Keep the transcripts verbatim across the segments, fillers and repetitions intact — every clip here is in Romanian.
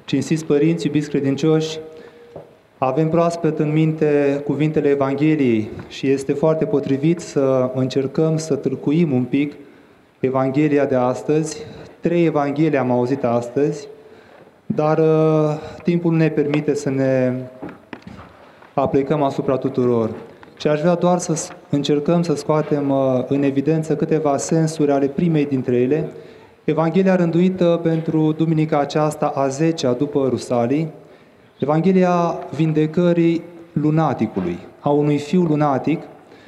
Cinstiți părinți, iubiți credincioși, avem proaspăt în minte cuvintele Evangheliei și este foarte potrivit să încercăm să tâlcuim un pic Evanghelia de astăzi. Trei Evanghelii am auzit astăzi, dar uh, timpul nu ne permite să ne aplicăm asupra tuturor. Și aș vrea doar să încercăm să scoatem uh, în evidență câteva sensuri ale primei dintre ele. Evanghelia rânduită pentru duminica aceasta a zecea după Rusalii, Evanghelia vindecării lunaticului, a unui fiu lunatic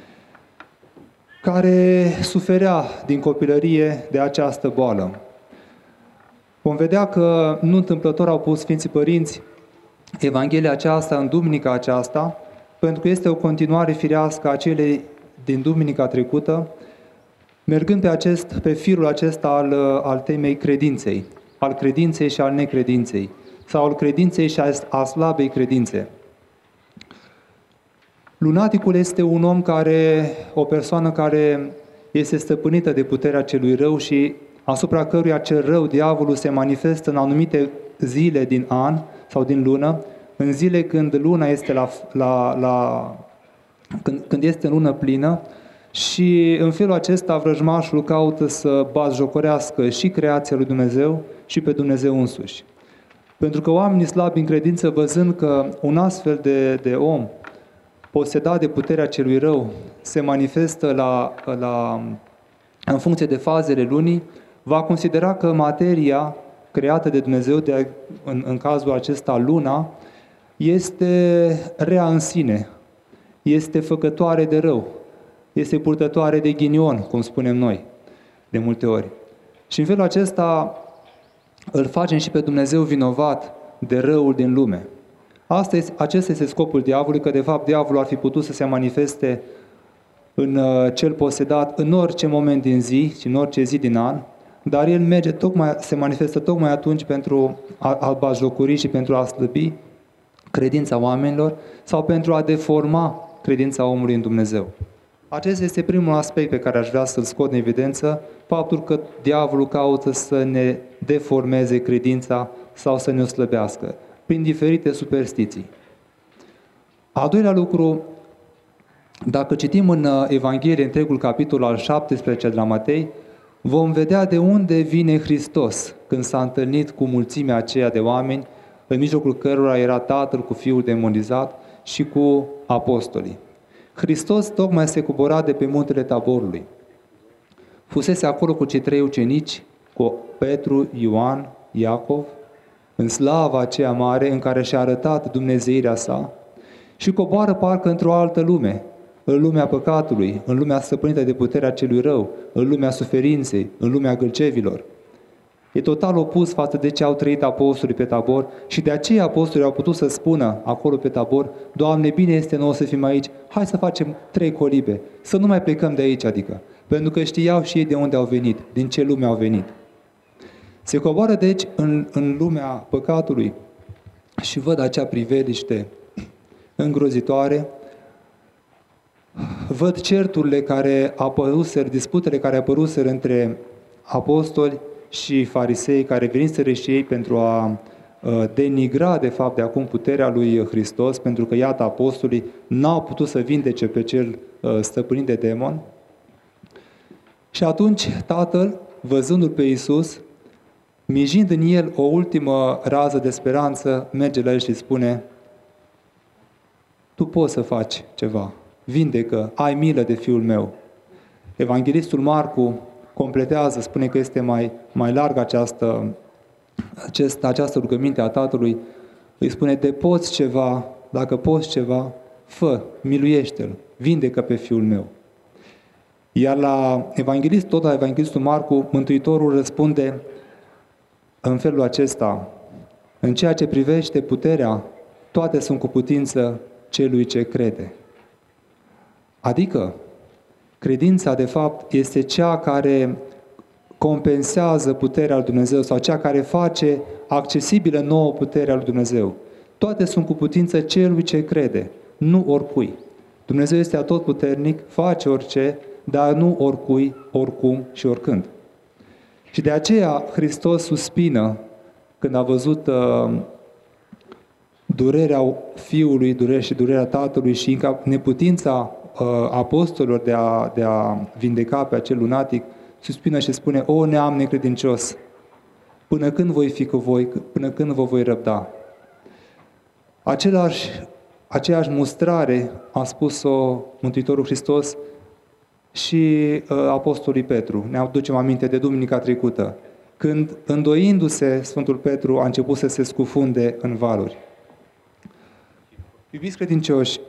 care suferea din copilărie de această boală. Vom vedea că nu întâmplător au pus Sfinții Părinți Evanghelia aceasta în duminica aceasta, pentru că este o continuare firească a celei din duminica trecută, mergând pe, acest, pe firul acesta al, al temei credinței, al credinței și al necredinței, sau al credinței și a slabei credințe. Lunaticul este un om care, o persoană care este stăpânită de puterea celui rău și asupra căruia cel rău, diavolul, se manifestă în anumite zile din an sau din lună, în zile când luna este la, la, la când, când este în lună plină, și în felul acesta vrăjmașul caută să batjocorească și creația lui Dumnezeu și pe Dumnezeu însuși. Pentru că oamenii slabi în credință, văzând că un astfel de, de om, posedat de puterea celui rău, se manifestă la, la, în funcție de fazele lunii, va considera că materia creată de Dumnezeu, de, în, în cazul acesta luna, este rea în sine, este făcătoare de rău, este purtătoare de ghinion, cum spunem noi, de multe ori. Și în felul acesta îl facem și pe Dumnezeu vinovat de răul din lume. Asta este, acesta este scopul diavolului, că de fapt diavolul ar fi putut să se manifeste în uh, cel posedat în orice moment din zi și în orice zi din an, dar el merge tocmai, se manifestă tocmai atunci pentru a, a batjocori și pentru a slăbi credința oamenilor sau pentru a deforma credința omului în Dumnezeu. Acesta este primul aspect pe care aș vrea să-l scot în evidență, faptul că diavolul caută să ne deformeze credința sau să ne o slăbească, prin diferite superstiții. Al doilea lucru, dacă citim în Evanghelie întregul capitol al șaptesprezece de la Matei, vom vedea de unde vine Hristos când s-a întâlnit cu mulțimea aceea de oameni, în mijlocul cărora era Tatăl cu Fiul demonizat și cu apostolii. Hristos tocmai se cobora de pe muntele Taborului. Fusese acolo cu cei trei ucenici, cu Petru, Ioan, Iacov, în slava aceea mare în care și-a arătat dumnezeirea sa, și coboară parcă într-o altă lume, în lumea păcatului, în lumea stăpânită de puterea celui rău, în lumea suferinței, în lumea gâlcevilor. E total opus față de ce au trăit apostolii pe Tabor și de aceea apostolii au putut să spună acolo pe Tabor: Doamne, bine este nouă să fim aici, hai să facem trei colibe, să nu mai plecăm de aici, adică, pentru că știau și ei de unde au venit, din ce lume au venit. Se coboară deci în, în lumea păcatului și văd acea priveliște îngrozitoare, văd certurile care apăruseră, disputele care apăruseră între apostoli și farisei, care veniseră și ei pentru a denigra de fapt de acum puterea lui Hristos, pentru că iată apostolii n-au putut să vindece pe cel stăpânit de demon. Și atunci Tatăl, văzându-l pe Iisus, mijind în el o ultimă rază de speranță, merge la el și spune: Tu poți să faci ceva, vindecă, ai milă de fiul meu. Evanghelistul Marcu completează, spune că este mai, mai largă această, acest, această rugăminte a Tatălui. Îi spune: de poți ceva, dacă poți ceva, fă, miluiește-l, vindecă pe fiul meu. Iar la evanghelist, tot la evanghelistul Marcu, Mântuitorul răspunde în felul acesta: în ceea ce privește puterea, toate sunt cu putință celui ce crede. Adică, credința, de fapt, este cea care compensează puterea lui Dumnezeu sau cea care face accesibilă nouă puterea lui Dumnezeu. Toate sunt cu putință celui ce crede, nu oricui. Dumnezeu este atotputernic, face orice, dar nu oricui, oricum și oricând. Și de aceea Hristos suspină când a văzut uh, durerea fiului, durerea și durerea tatălui și neputința uh, apostolilor de a, de a vindeca pe acel lunatic, suspină și spune: o, neam necredincios, până când voi fi cu voi, până când vă voi răbda? Același, aceeași mustrare a spus-o Mântuitorul Hristos și uh, apostolului Petru. Ne aducem aminte de duminica trecută, când, îndoindu-se, Sfântul Petru a început să se scufunde în valuri. Iubiți credincioși,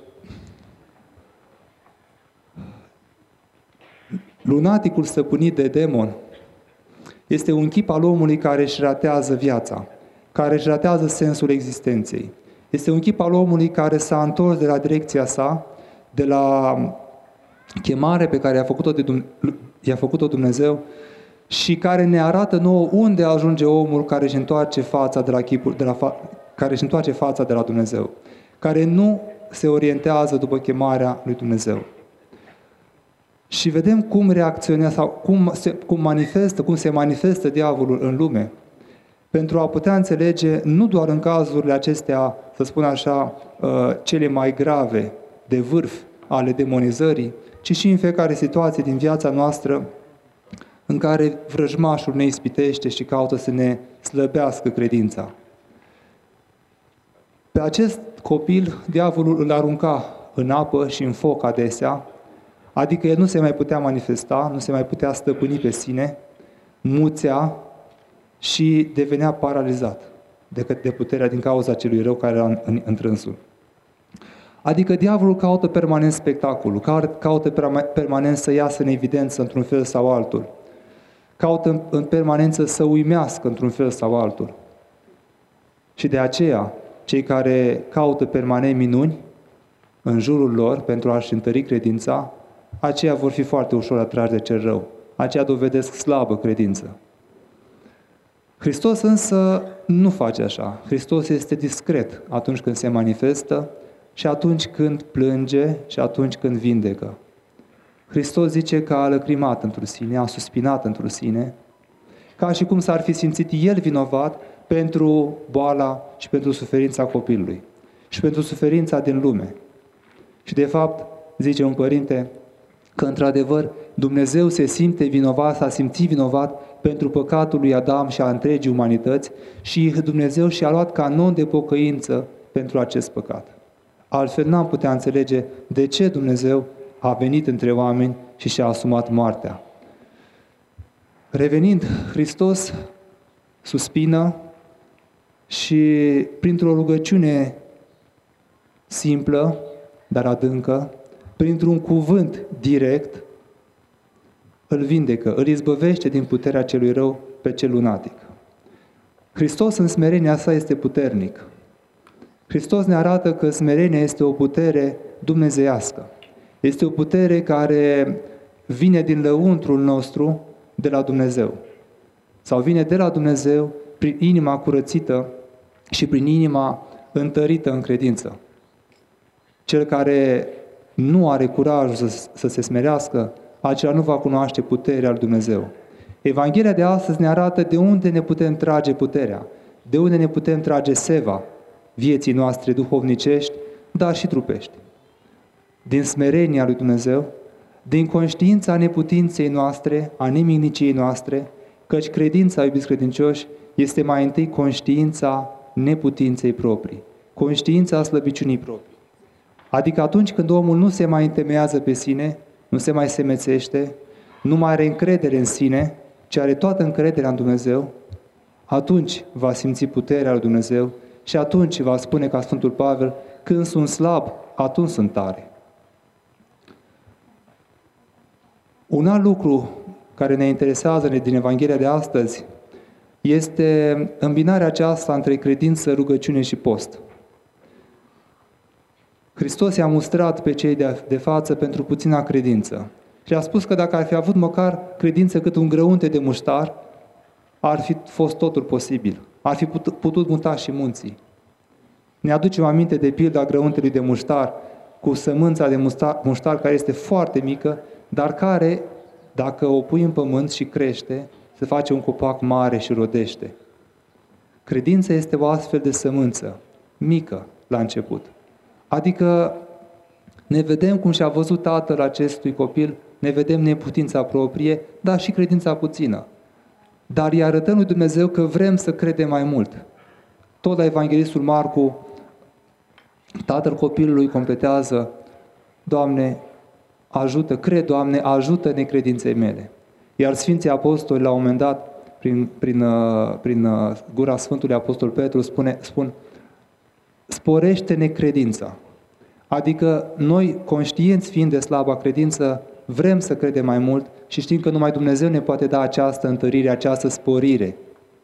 lunaticul stăpânit de demon este un chip al omului care își ratează viața, care își ratează sensul existenței. Este un chip al omului care s-a întors de la direcția sa, de la chemare pe care i-a făcut-o, de Dumne- i-a făcut-o Dumnezeu și care ne arată nouă unde ajunge omul care își întoarce fața de la chipul, de la fa- care își întoarce fața de la Dumnezeu, care nu se orientează după chemarea lui Dumnezeu. Și vedem cum reacționează sau cum se, cum manifestă, cum se manifestă diavolul în lume, pentru a putea înțelege nu doar în cazurile acestea, să spun așa, cele mai grave, de vârf ale demonizării, ci și în fiecare situație din viața noastră în care vrăjmașul ne ispitește și caută să ne slăbească credința. Pe acest copil, diavolul îl arunca în apă și în foc adesea, adică el nu se mai putea manifesta, nu se mai putea stăpâni pe sine, muțea și devenea paralizat de, de puterea din cauza celui rău care era în, în, întrânsul. Adică diavolul caută permanent spectacolul, caută permanent să iasă în evidență într-un fel sau altul, caută în permanență să uimească într-un fel sau altul. Și de aceea, cei care caută permanent minuni în jurul lor pentru a-și întări credința, aceia vor fi foarte ușor atrași de cel rău. Aceia dovedesc slabă credință. Hristos însă nu face așa. Hristos este discret atunci când se manifestă și atunci când plânge și atunci când vindecă. Hristos zice că a lăcrimat într-un sine, a suspinat într-un sine, ca și cum s-ar fi simțit El vinovat pentru boala și pentru suferința copilului și pentru suferința din lume. Și de fapt, zice un părinte, că într-adevăr Dumnezeu se simte vinovat, s-a simțit vinovat pentru păcatul lui Adam și a întregii umanități și Dumnezeu și-a luat canon de pocăință pentru acest păcat. Altfel n-am putea înțelege de ce Dumnezeu a venit între oameni și și-a asumat moartea. Revenind, Hristos suspină și printr-o rugăciune simplă, dar adâncă, printr-un cuvânt direct, îl vindecă, îl izbăvește din puterea celui rău pe cel lunatic. Hristos în smerenia sa este puternic. Hristos ne arată că smerenia este o putere dumnezeiască. Este o putere care vine din lăuntrul nostru de la Dumnezeu. Sau vine de la Dumnezeu prin inima curățită și prin inima întărită în credință. Cel care nu are curajul să, să se smerească, acela nu va cunoaște puterea lui Dumnezeu. Evanghelia de astăzi ne arată de unde ne putem trage puterea, de unde ne putem trage seva vieții noastre duhovnicești, dar și trupești. Din smerenia lui Dumnezeu, din conștiința neputinței noastre, a nemigniciei noastre, căci credința, iubiți credincioși, este mai întâi conștiința neputinței proprii, conștiința slăbiciunii proprii. Adică atunci când omul nu se mai întemeiază pe sine, nu se mai semețește, nu mai are încredere în sine, ci are toată încrederea în Dumnezeu, atunci va simți puterea lui Dumnezeu și atunci va spune ca Sfântul Pavel, când sunt slab, atunci sunt tare. Un alt lucru care ne interesează din Evanghelia de astăzi este îmbinarea aceasta între credință, rugăciune și post. Hristos i-a mustrat pe cei de, de față pentru puțina credință și a spus că dacă ar fi avut măcar credință cât un grăunte de muștar, ar fi fost totul posibil. Ar fi putut, putut muta și munții. Ne aducem aminte de pilda grăuntelui de muștar cu sămânța de muștar, muștar care este foarte mică, dar care, dacă o pui în pământ și crește, se face un copac mare și rodește. Credința este o astfel de sămânță, mică la început. Adică ne vedem cum și-a văzut tatăl acestui copil, ne vedem neputința proprie, dar și credința puțină. Dar îi arătăm lui Dumnezeu că vrem să credem mai mult. Tot la Evanghelistul Marcu, tatăl copilului completează: Doamne, ajută, cred, Doamne, ajută necredinței mele. Iar Sfinții Apostoli, la un moment dat, prin, prin, prin gura Sfântului Apostol Petru, spune, spun: sporește necredința. Adică noi, conștienți fiind de slaba credință, vrem să credem mai mult și știm că numai Dumnezeu ne poate da această întărire, această sporire.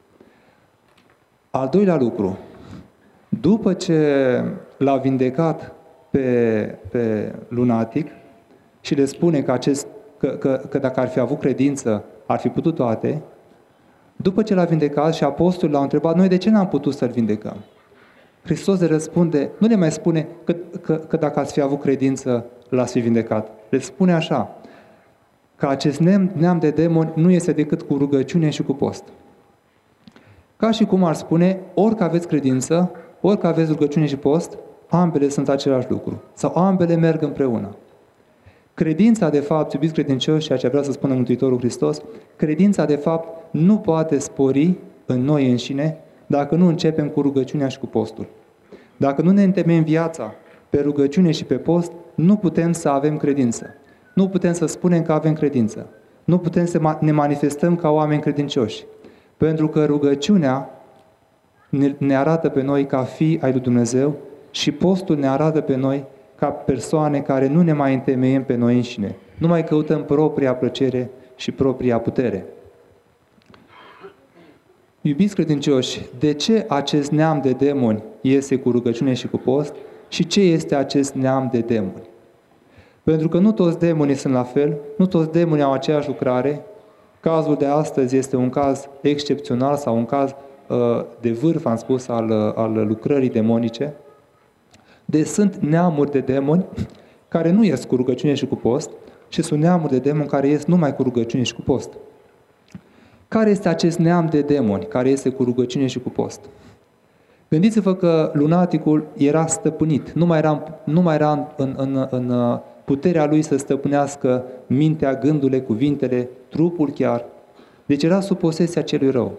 Al doilea lucru, după ce l-a vindecat pe, pe lunatic și le spune că, acest, că, că, că dacă ar fi avut credință, ar fi putut toate, după ce l-a vindecat și apostolii l-au întrebat: noi de ce n-am putut să-l vindecăm? Hristos le răspunde, nu le mai spune că, că, că dacă ați fi avut credință, l-ați fi vindecat. Le spune așa, că acest neam, neam de demoni nu este decât cu rugăciune și cu post. Ca și cum ar spune, orică aveți credință, orică aveți rugăciune și post, ambele sunt același lucru. Sau ambele merg împreună. Credința, de fapt, iubiți credincioși, ceea ce vrea să spună Mântuitorul Hristos, credința, de fapt, nu poate spori în noi înșine dacă nu începem cu rugăciunea și cu postul. Dacă nu ne întemeiem viața pe rugăciune și pe post, nu putem să avem credință. Nu putem să spunem că avem credință. Nu putem să ne manifestăm ca oameni credincioși. Pentru că rugăciunea ne arată pe noi ca fii ai lui Dumnezeu și postul ne arată pe noi ca persoane care nu ne mai întemeiem pe noi înșine. Nu mai căutăm propria plăcere și propria putere. Iubiți credincioși, de ce acest neam de demoni iese cu rugăciune și cu post și ce este acest neam de demoni? Pentru că nu toți demonii sunt la fel, nu toți demonii au aceeași lucrare. Cazul de astăzi este un caz excepțional sau un caz uh, de vârf, am spus, al, al lucrării demonice. Deci sunt neamuri de demoni care nu ies cu rugăciune și cu post și sunt neamuri de demoni care ies numai cu rugăciune și cu post. Care este acest neam de demoni care iese cu rugăciune și cu post? Gândiți-vă că lunaticul era stăpânit, nu mai era, nu mai era în, în, în puterea lui să stăpânească mintea, gândurile, cuvintele, trupul chiar. Deci era sub posesia celui rău.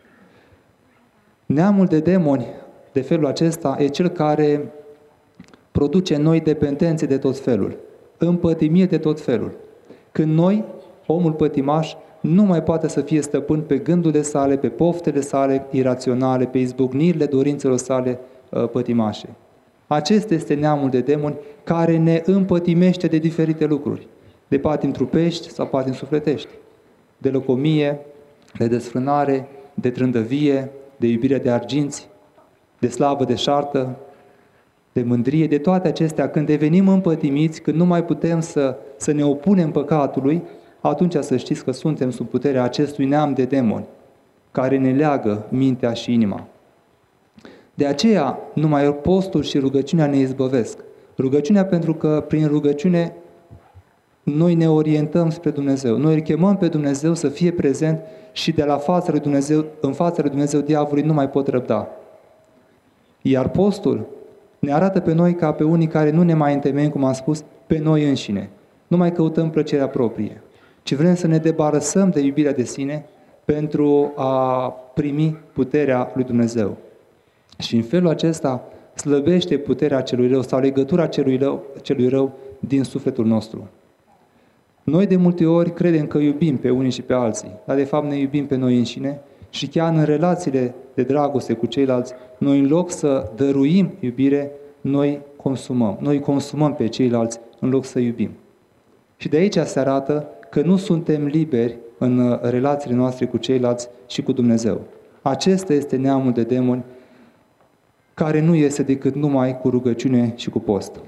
Neamul de demoni de felul acesta e cel care produce în noi dependențe de tot felul, împătimiri de tot felul. Când noi, omul pătimaș, nu mai poate să fie stăpân pe gândurile sale, pe poftele sale iraționale, pe izbucnirile dorințelor sale uh, pătimașe. Acesta este neamul de demoni care ne împătimește de diferite lucruri, de patimi trupești sau patimi sufletești, de lăcomie, de desfrânare, de trândăvie, de iubire de arginți, de slavă deșartă, de mândrie, de toate acestea. Când devenim împătimiți, când nu mai putem să, să ne opunem păcatului, atunci să știți că suntem sub puterea acestui neam de demoni care ne leagă mintea și inima. De aceea, numai postul și rugăciunea ne izbăvesc. Rugăciunea pentru că prin rugăciune noi ne orientăm spre Dumnezeu. Noi îl chemăm pe Dumnezeu să fie prezent și de la fața lui Dumnezeu, în fața lui Dumnezeu diavolului nu mai pot răbda. Iar postul ne arată pe noi ca pe unii care nu ne mai întemeiem, cum am spus, pe noi înșine. Nu mai căutăm plăcerea proprie, ci vrem să ne debarăsăm de iubirea de sine pentru a primi puterea lui Dumnezeu. Și în felul acesta slăbește puterea celui rău sau legătura celui rău, celui rău din sufletul nostru. Noi de multe ori credem că iubim pe unii și pe alții, dar de fapt ne iubim pe noi înșine și chiar în relațiile de dragoste cu ceilalți, noi în loc să dăruim iubire, noi consumăm. Noi consumăm pe ceilalți în loc să iubim. Și de aici se arată că nu suntem liberi în relațiile noastre cu ceilalți și cu Dumnezeu. Acesta este neamul de demoni care nu iese decât numai cu rugăciune și cu post.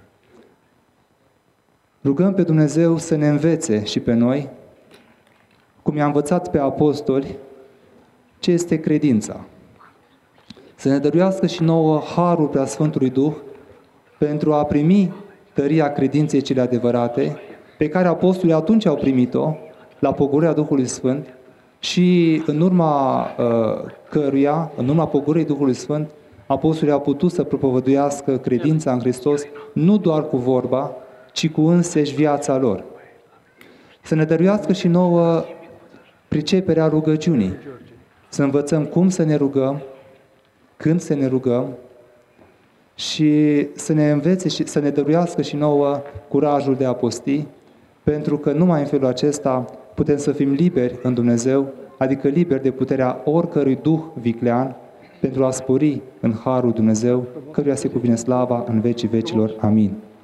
Rugăm pe Dumnezeu să ne învețe și pe noi, cum i-a învățat pe apostoli, ce este credința. Să ne dăruiască și nouă harul Preasfântului Duh pentru a primi tăria credinței cele adevărate, pe care apostolii atunci au primit-o, la pogorârea Duhului Sfânt, și în urma uh, căruia, în urma pogorârii Duhului Sfânt, apostolii au putut să propovăduiască credința în Hristos nu doar cu vorba, ci cu însăși viața lor. Să ne dăruiască și nouă priceperea rugăciunii, să învățăm cum să ne rugăm, când să ne rugăm și să ne învețe și să ne dăruiască și nouă curajul de a posti, pentru că numai în felul acesta putem să fim liberi în Dumnezeu, adică liberi de puterea oricărui duh viclean, pentru a spori în harul Dumnezeu, căruia se cuvine slava în vecii vecilor. Amin.